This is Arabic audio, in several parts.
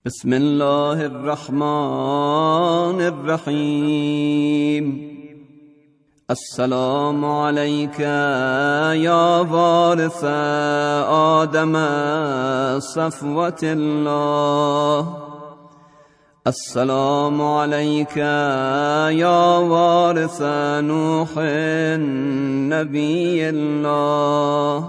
بسم الله الرحمن الرحيم. السلام عليك يا وارث آدم صفوة الله. السلام عليك يا وارث نوح نبي الله.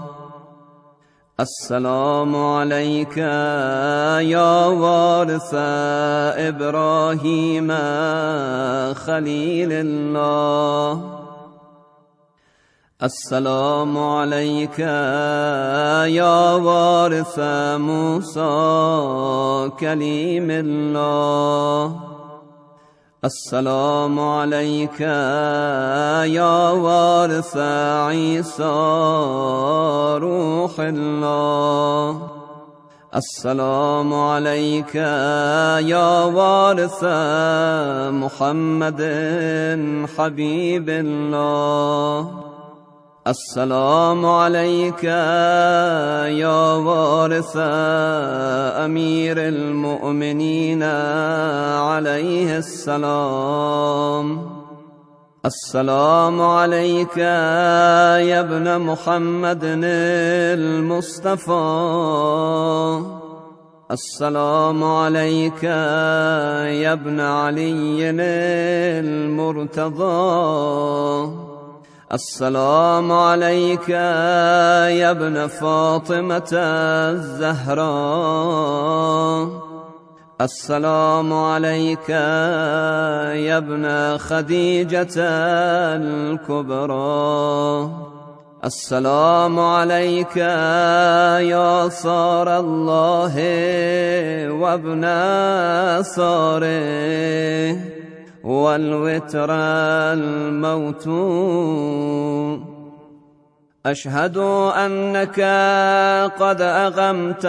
السلام عليك يا وارث إبراهيم خليل الله. السلام عليك يا وارث موسى كليم الله. السلام عليك يا وارث عيسى روح الله. السلام عليك يا وارث محمد حبيب الله. السلام عليك يا وارث أمير المؤمنين عليه السلام. السلام عليك يا ابن محمد المصطفى. السلام عليك يا ابن علي المرتضى. السلام عليك يا ابن فاطمة الزهراء. السلام عليك يا ابن خديجة الكبرى. السلام عليك يا صار الله وابن صاره والوتر الموتون. أشهد أنك قد أقمت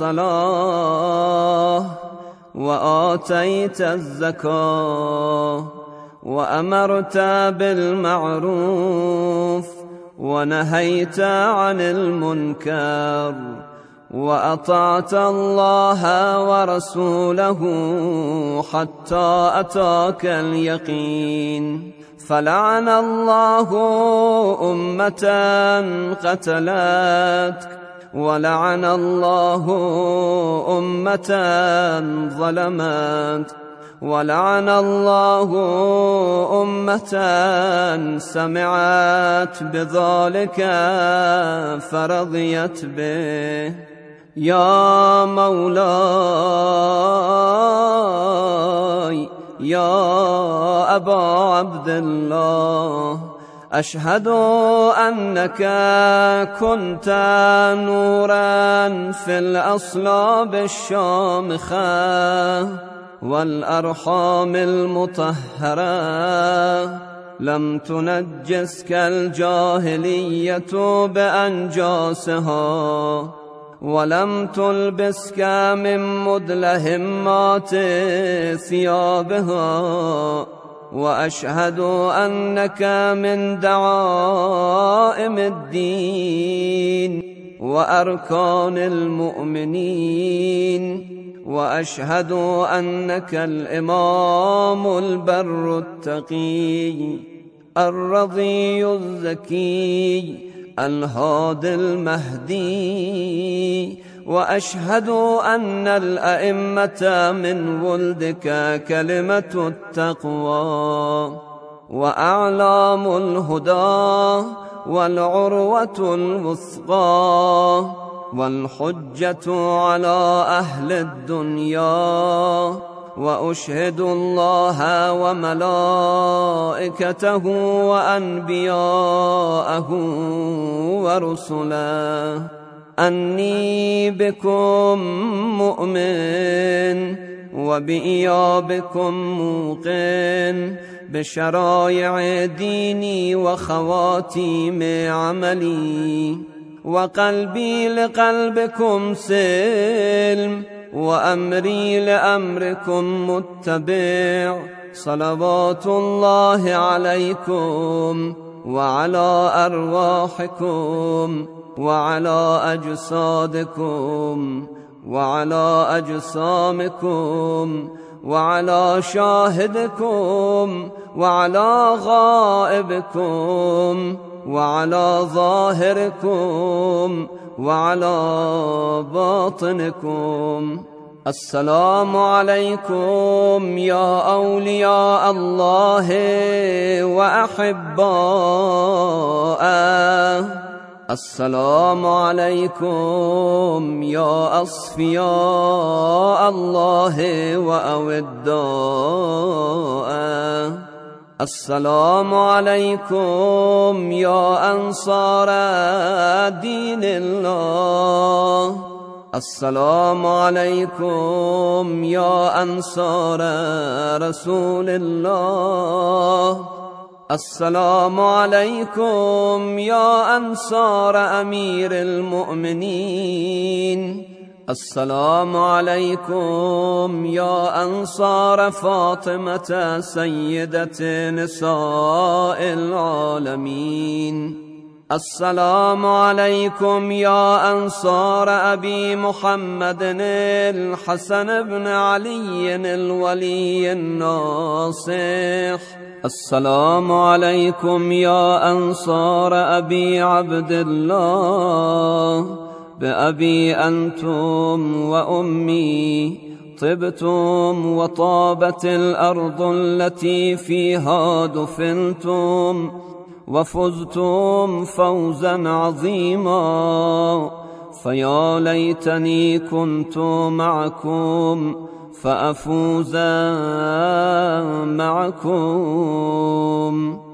الصلاة وآتيت الزكاة وأمرت بالمعروف ونهيت عن المنكر وأطعت الله ورسوله حتى أتاك اليقين. فلعن الله أمة قتلتك ولعن الله أمة ظلمتك ولعن الله أمة سمعت بذلك فرضيت به. يا مولاي يا أبا عبد الله، أشهد أنك كنت نورا في الأصلاب الشامخة والأرحام المطهرة، لم تنجسك الجاهلية بأنجاسها ولم تلبسك من مدلهمات ثيابها. وأشهد أنك من دعائم الدين وأركان المؤمنين. وأشهد أنك الإمام البر التقي الرضي الزكي الهادي المهدي. وأشهد أن الأئمة من ولدك كلمة التقوى وأعلام الهدى والعروة الوثقى والحجة على أهل الدنيا. وأشهد الله وملائكته وأنبياءه ورسله أني بكم مؤمن وبإيابكم موقن بشرائع ديني وخواتيم عملي. وقلبي لقلبكم سلم وأمري لأمركم متبع. صلوات الله عليكم وعلى أرواحكم وعلى أجسادكم وعلى أجسامكم وعلى شاهدكم وعلى غائبكم وعلى ظاهركم وعلى باطنكم. السلام عليكم يا أولياء الله وأحباءه. السلام عليكم يا أصفياء الله وأوداءه. السلام عليكم يا أنصار دين الله. السلام عليكم يا أنصار رسول الله. السلام عليكم يا أنصار أمير المؤمنين. السلام عليكم يا أنصار فاطمة سيدة نساء العالمين. السلام عليكم يا أنصار أبي محمد الحسن بن علي الولي الناصح. السلام عليكم يا أنصار أبي عبد الله. بأبي أنتم وأمي طبتم وطابت الأرض التي فيها دفنتم وفزتم فوزا عظيما. فيا ليتني كنت معكم فأفوز معكم.